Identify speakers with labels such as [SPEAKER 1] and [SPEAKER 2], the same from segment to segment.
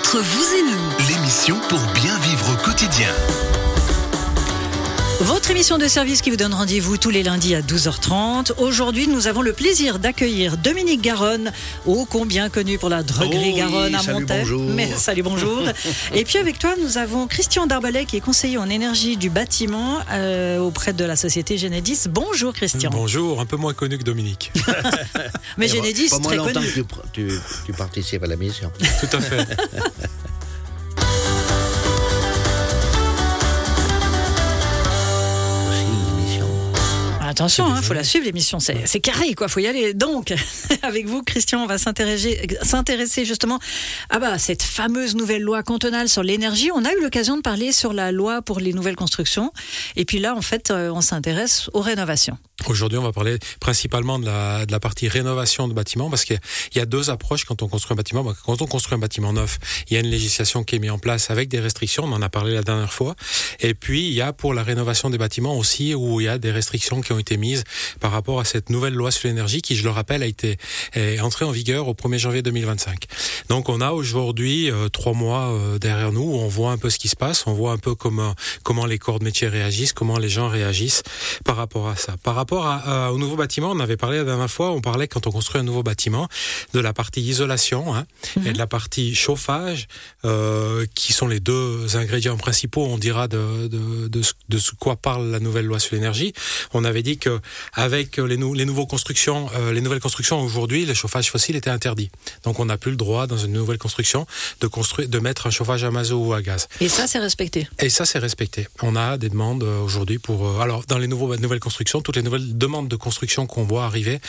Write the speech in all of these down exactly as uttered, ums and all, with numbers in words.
[SPEAKER 1] Entre vous et nous,
[SPEAKER 2] l'émission pour bien vivre au quotidien.
[SPEAKER 3] Votre émission de service qui vous donne rendez-vous tous les lundis à douze heures trente. Aujourd'hui, nous avons le plaisir d'accueillir Dominique Garonne, ô combien connu pour la droguerie
[SPEAKER 4] oh
[SPEAKER 3] Garonne
[SPEAKER 4] oui,
[SPEAKER 3] à
[SPEAKER 4] salut,
[SPEAKER 3] Montaix.
[SPEAKER 4] bonjour.
[SPEAKER 3] Mais salut, bonjour. Et puis avec toi, nous avons Christian Darbalet qui est conseiller en énergie du bâtiment euh, auprès de la société Genedis. Bonjour Christian.
[SPEAKER 5] Bonjour, un peu moins connu que Dominique.
[SPEAKER 3] Mais
[SPEAKER 4] Eh ben,
[SPEAKER 3] Genedis,
[SPEAKER 4] pas moins
[SPEAKER 3] très
[SPEAKER 4] longtemps
[SPEAKER 3] connu.
[SPEAKER 4] que tu, tu, tu participes à la mission.
[SPEAKER 5] Tout à fait.
[SPEAKER 4] Aussi une mission.
[SPEAKER 3] Attention, il faut la suivre l'émission, c'est, c'est carré, quoi. Faut y aller. Donc, avec vous, Christian, on va s'intéresser, s'intéresser justement à bah, cette fameuse nouvelle loi cantonale sur l'énergie. On a eu l'occasion de parler sur la loi pour les nouvelles constructions. Et puis là, en fait, on s'intéresse aux rénovations.
[SPEAKER 5] Aujourd'hui, on va parler principalement de la, de la partie rénovation de bâtiments, parce qu'il y a deux approches quand on construit un bâtiment. Quand on construit un bâtiment neuf, il y a une législation qui est mise en place avec des restrictions, on en a parlé la dernière fois. Et puis, il y a pour la rénovation des bâtiments aussi, où il y a des restrictions qui ont été mises par rapport à cette nouvelle loi sur l'énergie, qui, je le rappelle, a été est entrée en vigueur au premier janvier deux mille vingt-cinq. Donc, on a aujourd'hui euh, trois mois euh, derrière nous, où on voit un peu ce qui se passe, on voit un peu comment, comment les corps de métier réagissent, comment les gens réagissent par rapport à ça. Par rapport à, à, au nouveau bâtiment, on avait parlé la dernière fois, on parlait quand on construit un nouveau bâtiment de la partie isolation hein, mmh. et de la partie chauffage, euh, qui sont les deux ingrédients principaux, on dira, de, de, de, de ce quoi parle la nouvelle loi sur l'énergie. On avait dit que avec les, nou- les, nouveaux constructions, euh, les nouvelles constructions aujourd'hui, le chauffage fossile était interdit. Donc on n'a plus le droit dans une nouvelle construction de construire, de mettre un chauffage à mazout ou à gaz.
[SPEAKER 3] Et ça, c'est respecté.
[SPEAKER 5] Et ça, c'est respecté. On a des demandes euh, aujourd'hui pour. Euh, alors dans les nouveaux, nouvelles constructions, toutes les nouvelles demandes de construction qu'on voit arriver,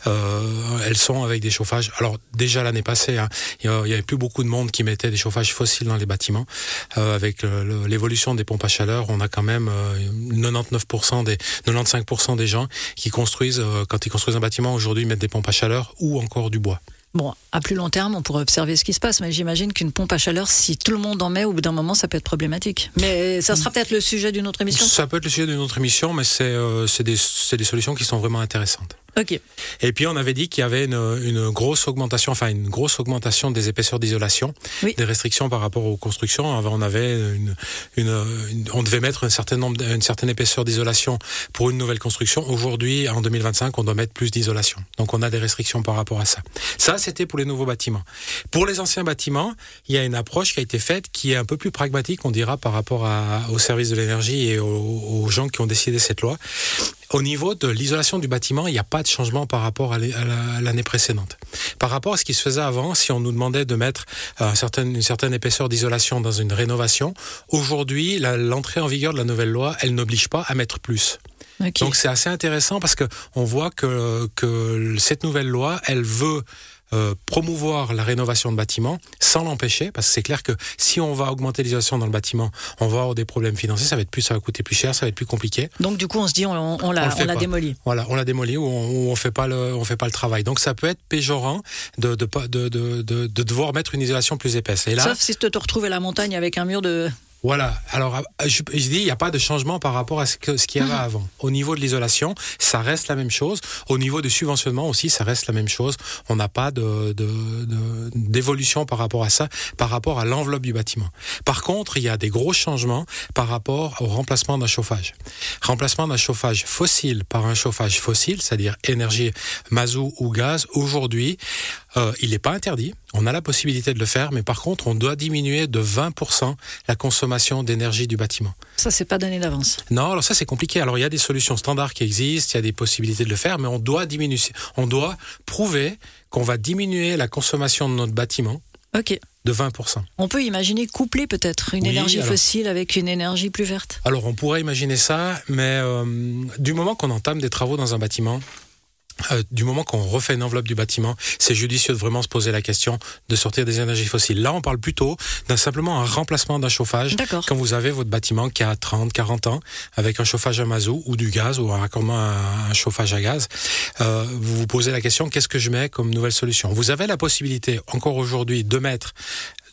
[SPEAKER 5] euh, elles sont avec des chauffages. Alors déjà l'année passée, hein, il y avait plus beaucoup de monde qui mettait des chauffages fossiles dans les bâtiments. Euh, avec le, le, l'évolution des pompes à chaleur, on a quand même euh, quatre-vingt-dix-neuf pour cent des quatre-vingt-quinze pour cent des gens qui construisent, euh, quand ils construisent un bâtiment aujourd'hui, mettent des pompes à chaleur ou encore du bois.
[SPEAKER 3] Bon, à plus long terme, on pourrait observer ce qui se passe, mais j'imagine qu'une pompe à chaleur, si tout le monde en met, au bout d'un moment, ça peut être problématique. Mais ça sera peut-être le sujet d'une autre émission.
[SPEAKER 5] Ça peut être le sujet d'une autre émission, mais c'est, euh, c'est, des, c'est des solutions qui sont vraiment intéressantes.
[SPEAKER 3] Ok.
[SPEAKER 5] Et puis on avait dit qu'il y avait une, une grosse augmentation, enfin une grosse augmentation des épaisseurs d'isolation, oui. des restrictions par rapport aux constructions. Avant on avait une, une, une on devait mettre un certain nombre, une certaine épaisseur d'isolation pour une nouvelle construction. Aujourd'hui, en deux mille vingt-cinq, on doit mettre plus d'isolation. Donc on a des restrictions par rapport à ça. Ça, c'était pour les nouveaux bâtiments. Pour les anciens bâtiments, il y a une approche qui a été faite qui est un peu plus pragmatique, on dira, par rapport à, au service de l'énergie et aux, aux gens qui ont décidé cette loi. Au niveau de l'isolation du bâtiment, il n'y a pas de changement par rapport à l'année précédente. Par rapport à ce qui se faisait avant, si on nous demandait de mettre un certain, une certaine épaisseur d'isolation dans une rénovation, aujourd'hui, la, l'entrée en vigueur de la nouvelle loi, elle n'oblige pas à mettre plus. Okay. Donc c'est assez intéressant parce que on voit que, que cette nouvelle loi, elle veut Euh, promouvoir la rénovation de bâtiments sans l'empêcher, parce que c'est clair que si on va augmenter l'isolation dans le bâtiment, on va avoir des problèmes financiers, ça va être plus, ça va coûter plus cher, ça va être plus compliqué.
[SPEAKER 3] Donc du coup, on se dit, on, on l'a, on, on l'a démoli.
[SPEAKER 5] Voilà, on l'a démoli ou on, ou on fait pas le, on fait pas le travail. Donc ça peut être péjorant de de de de de, de devoir mettre une isolation plus épaisse. Et là,
[SPEAKER 3] sauf si tu te retrouves à la montagne avec un mur de.
[SPEAKER 5] Voilà. Alors, je, je dis, il n'y a pas de changement par rapport à ce, que, ce qu'il y avait mmh. avant. Au niveau de l'isolation, ça reste la même chose. Au niveau du subventionnement aussi, ça reste la même chose. On n'a pas de, de, de, d'évolution par rapport à ça, par rapport à l'enveloppe du bâtiment. Par contre, il y a des gros changements par rapport au remplacement d'un chauffage. Remplacement d'un chauffage fossile par un chauffage fossile, c'est-à-dire énergie mazout ou gaz. Aujourd'hui, euh, il n'est pas interdit. On a la possibilité de le faire, mais par contre, on doit diminuer de vingt pour cent la consommation d'énergie du bâtiment.
[SPEAKER 3] Ça, c'est pas donné d'avance.
[SPEAKER 5] Non, alors ça, c'est compliqué. Alors, il y a des solutions standards qui existent, il y a des possibilités de le faire, mais on doit diminuer, on doit prouver qu'on va diminuer la consommation de notre bâtiment.
[SPEAKER 3] Ok.
[SPEAKER 5] De vingt pour cent.
[SPEAKER 3] On peut imaginer coupler peut-être une oui, énergie alors, fossile avec une énergie plus verte.
[SPEAKER 5] Alors, on pourrait imaginer ça, mais euh, du moment qu'on entame des travaux dans un bâtiment, Euh, du moment qu'on refait une enveloppe du bâtiment, c'est judicieux de vraiment se poser la question de sortir des énergies fossiles. Là, on parle plutôt d'un simplement un remplacement d'un chauffage.
[SPEAKER 3] D'accord.
[SPEAKER 5] Quand vous avez votre bâtiment qui a trente, quarante ans, avec un chauffage à mazout ou du gaz ou un, un chauffage à gaz, euh, vous vous posez la question, qu'est-ce que je mets comme nouvelle solution ? Vous avez la possibilité, encore aujourd'hui, de mettre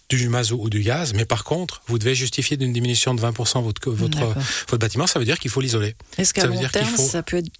[SPEAKER 5] du mazout ou du gaz, mais par contre, vous devez justifier d'une diminution de vingt pour cent votre, votre, votre bâtiment, ça veut dire qu'il faut l'isoler.
[SPEAKER 3] Est-ce qu'à long terme, faut... ça peut être...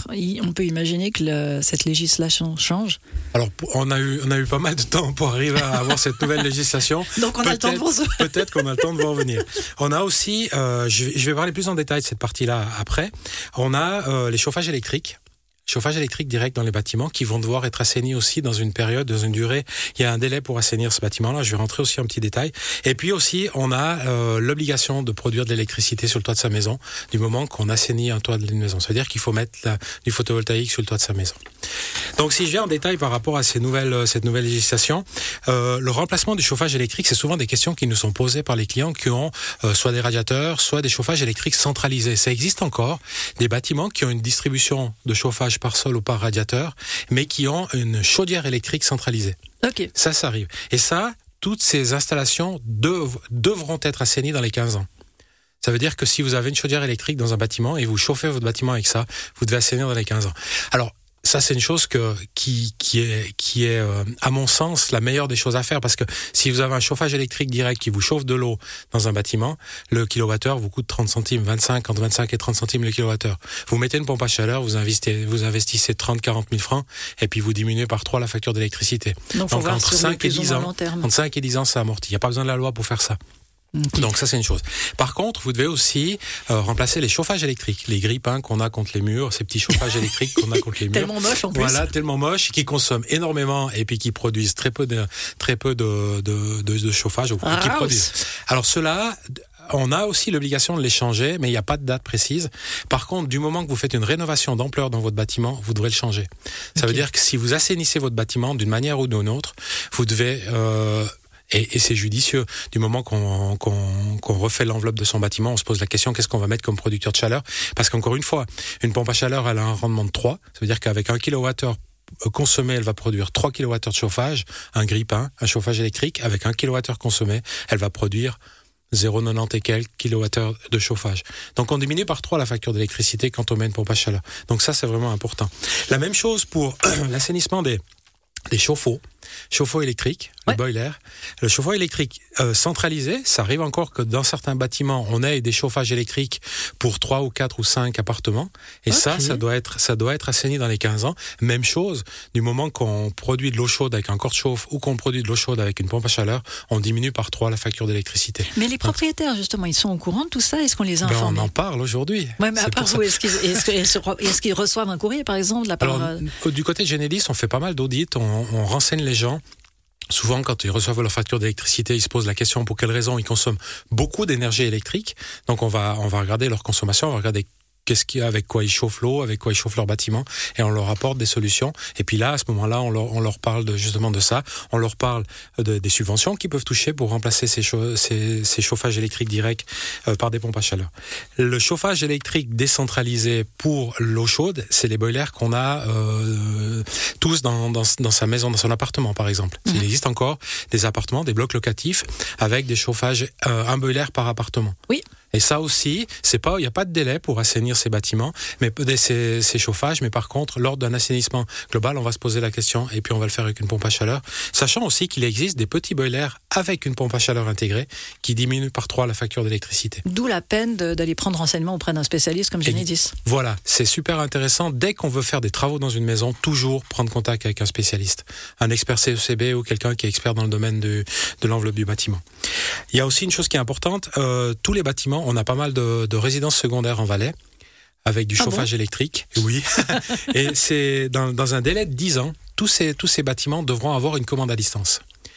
[SPEAKER 3] on peut imaginer que le, cette législation change?
[SPEAKER 5] Alors, on a, eu, on a eu pas mal de temps pour arriver à avoir cette nouvelle législation.
[SPEAKER 3] Donc, on a peut-être, le temps pour ça.
[SPEAKER 5] Peut-être qu'on a le temps de voir venir. On a aussi, euh, je, je vais parler plus en détail de cette partie-là après, on a euh, les chauffages électriques. Chauffage électrique direct dans les bâtiments qui vont devoir être assainis aussi dans une période, dans une durée. Il y a un délai pour assainir ce bâtiment-là. Je vais rentrer aussi en petit détail. Et puis aussi, on a euh, l'obligation de produire de l'électricité sur le toit de sa maison du moment qu'on assainit un toit d'une maison. C'est-à-dire qu'il faut mettre la, du photovoltaïque sur le toit de sa maison. Donc, si je viens en détail par rapport à ces nouvelles, cette nouvelle législation, euh, le remplacement du chauffage électrique, c'est souvent des questions qui nous sont posées par les clients qui ont euh, soit des radiateurs, soit des chauffages électriques centralisés. Ça existe encore, des bâtiments qui ont une distribution de chauffage par sol ou par radiateur, mais qui ont une chaudière électrique centralisée.
[SPEAKER 3] Ok.
[SPEAKER 5] Ça, ça arrive. Et ça, toutes ces installations dev- devront être assainies dans les quinze ans. Ça veut dire que si vous avez une chaudière électrique dans un bâtiment et vous chauffez votre bâtiment avec ça, vous devez assainir dans les quinze ans. Alors, ça, c'est une chose que, qui, qui est, qui est euh, à mon sens, la meilleure des choses à faire. Parce que si vous avez un chauffage électrique direct qui vous chauffe de l'eau dans un bâtiment, le kilowattheure vous coûte trente centimes, vingt-cinq, entre vingt-cinq et trente centimes le kilowattheure. Vous mettez une pompe à chaleur, vous investissez, vous investissez trente à quarante mille francs, et puis vous diminuez par trois la facture d'électricité.
[SPEAKER 3] Donc,
[SPEAKER 5] Donc entre cinq et dix ans, entre cinq et dix ans, ça amortit. Il n'y a pas besoin de la loi pour faire ça. Okay. Donc ça, c'est une chose. Par contre, vous devez aussi euh, remplacer les chauffages électriques, les grille-pains qu'on a contre les murs, ces petits chauffages électriques qu'on a contre les murs.
[SPEAKER 3] Tellement moche en plus.
[SPEAKER 5] Voilà, tellement moche, qui consomment énormément et puis qui produisent très peu de très peu de de, de, de chauffage.
[SPEAKER 3] Ah,
[SPEAKER 5] qui produisent. Alors ceux-là, on a aussi l'obligation de les changer, mais il n'y a pas de date précise. Par contre, du moment que vous faites une rénovation d'ampleur dans votre bâtiment, vous devrez le changer. Ça okay. veut dire que si vous assainissez votre bâtiment d'une manière ou d'une autre, vous devez euh, Et, et c'est judicieux. Du moment qu'on, qu'on, qu'on refait l'enveloppe de son bâtiment, on se pose la question, qu'est-ce qu'on va mettre comme producteur de chaleur? Parce qu'encore une fois, une pompe à chaleur, elle a un rendement de trois. Ça veut dire qu'avec un kilowattheure consommé, elle va produire trois kilowattheures de chauffage. Un grille-pain, un chauffage électrique, avec un kilowattheure consommé, elle va produire zéro virgule quatre-vingt-dix et quelques kilowattheures de chauffage. Donc on diminue par trois la facture d'électricité quand on met une pompe à chaleur. Donc ça, c'est vraiment important. La même chose pour l'assainissement des, des chauffe-eau. Chauffe-eau électrique, ouais. Le boiler. Le chauffe-eau électrique euh, centralisé, ça arrive encore que dans certains bâtiments, on ait des chauffages électriques pour trois ou quatre ou cinq appartements. Et okay. ça, ça doit être, ça doit être assaini dans les quinze ans. Même chose, du moment qu'on produit de l'eau chaude avec un corps de chauffe ou qu'on produit de l'eau chaude avec une pompe à chaleur, on diminue par trois la facture d'électricité.
[SPEAKER 3] Mais les propriétaires, Donc, justement, ils sont au courant de tout ça? Est-ce qu'on les a informés?
[SPEAKER 5] Ben on en parle aujourd'hui.
[SPEAKER 3] Ouais, mais à part vous, est-ce qu'ils, est-ce, est-ce qu'ils reçoivent un courrier, par exemple, de la part...
[SPEAKER 5] Alors, du côté de Genelis, on fait pas mal d'audits, on, on renseigne les gens. Souvent, quand ils reçoivent leur facture d'électricité, ils se posent la question pour quelle raison ils consomment beaucoup d'énergie électrique. Donc, on va, on va regarder leur consommation, on va regarder qu'est-ce qu'il y a, avec quoi ils chauffent l'eau, avec quoi ils chauffent leur bâtiment, et on leur apporte des solutions. Et puis là, à ce moment-là, on leur, on leur parle de, justement de ça. On leur parle de, des subventions qu'ils peuvent toucher pour remplacer ces, chau- ces, ces chauffages électriques directs euh, par des pompes à chaleur. Le chauffage électrique décentralisé pour l'eau chaude, c'est les boilers qu'on a euh, tous dans, dans, dans sa maison, dans son appartement, par exemple. Mmh. Il existe encore des appartements, des blocs locatifs avec des chauffages, euh, un boiler par appartement.
[SPEAKER 3] Oui.
[SPEAKER 5] Et ça aussi, c'est pas, il n'y a pas de délai pour assainir ces bâtiments, mais ces, ces chauffages. Mais par contre, lors d'un assainissement global, on va se poser la question et puis on va le faire avec une pompe à chaleur. Sachant aussi qu'il existe des petits boilers avec une pompe à chaleur intégrée qui diminuent par trois la facture d'électricité.
[SPEAKER 3] D'où la peine de, d'aller prendre renseignement auprès d'un spécialiste comme Genelis.
[SPEAKER 5] Voilà, c'est super intéressant. Dès qu'on veut faire des travaux dans une maison, toujours prendre contact avec un spécialiste, un expert C E C B ou quelqu'un qui est expert dans le domaine de, de l'enveloppe du bâtiment. Il y a aussi une chose qui est importante, euh, tous les bâtiments, on a pas mal de, de résidences secondaires en Valais, avec du ah chauffage bon électrique. Oui. Et c'est dans, dans un délai de dix ans, tous ces, tous ces bâtiments devront avoir une commande à distance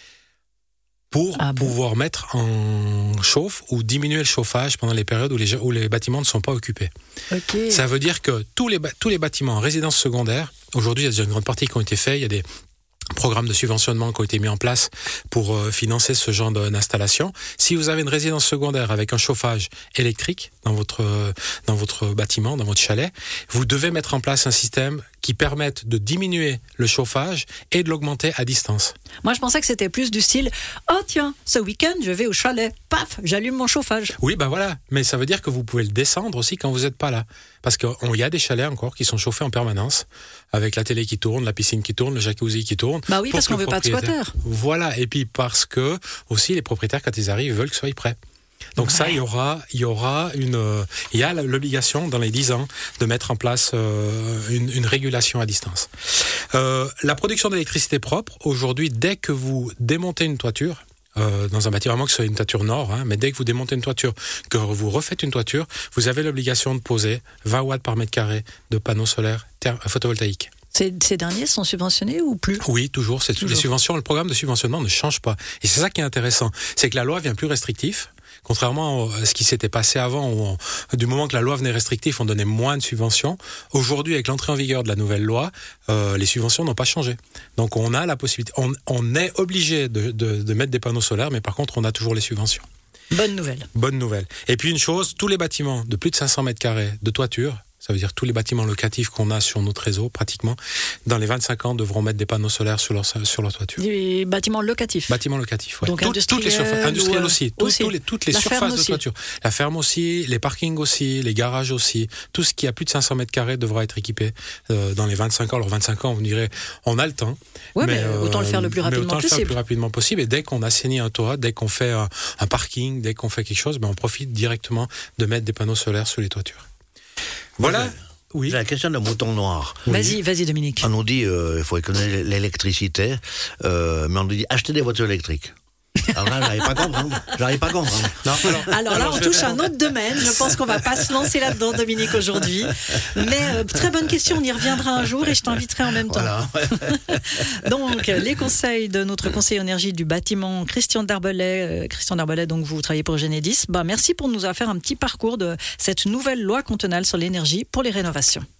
[SPEAKER 5] pour ah pouvoir bon mettre en chauffe ou diminuer le chauffage pendant les périodes où les, où les bâtiments ne sont pas occupés.
[SPEAKER 3] Okay.
[SPEAKER 5] Ça veut dire que tous les, tous les bâtiments en résidence secondaire, aujourd'hui il y a déjà une grande partie qui ont été faits, il y a des programmes de subventionnement qui ont été mis en place pour euh, financer ce genre d'installation. Si vous avez une résidence secondaire avec un chauffage électrique dans votre, euh, dans votre bâtiment, dans votre chalet, vous devez mettre en place un système qui permettent de diminuer le chauffage et de l'augmenter à distance.
[SPEAKER 3] Moi, je pensais que c'était plus du style « Oh tiens, ce week-end, je vais au chalet. Paf, j'allume mon chauffage. »
[SPEAKER 5] Oui, ben voilà. Mais ça veut dire que vous pouvez le descendre aussi quand vous n'êtes pas là. Parce qu'il y a des chalets encore qui sont chauffés en permanence, avec la télé qui tourne, la piscine qui tourne, le jacuzzi qui tourne.
[SPEAKER 3] Bah oui, parce qu'on ne veut pas de squatteurs.
[SPEAKER 5] Voilà. Et puis parce que, aussi, les propriétaires, quand ils arrivent, veulent que ce soit prêt. Donc ouais. ça, il y aura, il y aura une, il y a l'obligation dans les dix ans de mettre en place euh, une, une régulation à distance. Euh, la production d'électricité propre, aujourd'hui, dès que vous démontez une toiture, euh, dans un bâtiment, que ce soit une toiture nord, hein, mais dès que vous démontez une toiture, que vous refaites une toiture, vous avez l'obligation de poser vingt watts par mètre carré de panneaux solaires ter- photovoltaïques.
[SPEAKER 3] Ces, ces derniers sont subventionnés ou plus ?
[SPEAKER 5] Oui, toujours. C'est
[SPEAKER 3] toujours.
[SPEAKER 5] Les subventions, le programme de subventionnement ne change pas. Et c'est ça qui est intéressant. C'est que la loi vient plus restrictive. Contrairement à ce qui s'était passé avant, où on, du moment que la loi venait restrictive, on donnait moins de subventions. Aujourd'hui, avec l'entrée en vigueur de la nouvelle loi, euh, les subventions n'ont pas changé. Donc on a la possibilité, on, on est obligé de, de, de mettre des panneaux solaires, mais par contre, on a toujours les subventions.
[SPEAKER 3] Bonne nouvelle.
[SPEAKER 5] Bonne nouvelle. Et puis une chose, tous les bâtiments de plus de cinq cents mètres carrés de toiture, ça veut dire tous les bâtiments locatifs qu'on a sur notre réseau, pratiquement, dans les vingt-cinq ans, devront mettre des panneaux solaires sur leur, sur leur toiture.
[SPEAKER 3] Des bâtiments locatifs.
[SPEAKER 5] Bâtiments locatifs, oui.
[SPEAKER 3] Donc
[SPEAKER 5] Tout,
[SPEAKER 3] industriels,
[SPEAKER 5] toutes les surfaces, industriels aussi, tout,
[SPEAKER 3] aussi.
[SPEAKER 5] Tout les, toutes les
[SPEAKER 3] La
[SPEAKER 5] surfaces de
[SPEAKER 3] aussi.
[SPEAKER 5] toiture. La ferme aussi, les parkings aussi, les garages aussi. Tout ce qui a plus de cinq cents mètres carrés devra être équipé euh, dans les vingt-cinq ans. Alors vingt-cinq ans, vous me direz, on a le temps.
[SPEAKER 3] Oui, mais, mais euh, autant le faire le plus rapidement
[SPEAKER 5] autant
[SPEAKER 3] possible.
[SPEAKER 5] Le faire le plus rapidement possible. Et dès qu'on assainit un toit, dès qu'on fait un, un parking, dès qu'on fait quelque chose, ben on profite directement de mettre des panneaux solaires sur les toitures. Voilà.
[SPEAKER 4] Ouais.
[SPEAKER 5] Oui.
[SPEAKER 4] J'ai la question de mouton noir.
[SPEAKER 3] Vas-y, vas-y Dominique.
[SPEAKER 4] On nous dit qu'il euh, faut économiser l'électricité, euh, mais on nous dit achetez des voitures électriques. Alors là, j'arrive pas à comprendre. J'arrive pas à comprendre.
[SPEAKER 5] Non, alors,
[SPEAKER 3] alors là,
[SPEAKER 5] alors,
[SPEAKER 3] on touche à un autre domaine. Je pense qu'on va pas se lancer là-dedans, Dominique, aujourd'hui. Mais euh, très bonne question. On y reviendra un jour et je t'inviterai en même temps.
[SPEAKER 4] Voilà.
[SPEAKER 3] Donc, les conseils de notre conseiller énergie du bâtiment, Christian Darbellet. Euh, Christian Darbellet, donc vous travaillez pour Genedis. Bah, merci pour nous avoir fait un petit parcours de cette nouvelle loi cantonale sur l'énergie pour les rénovations.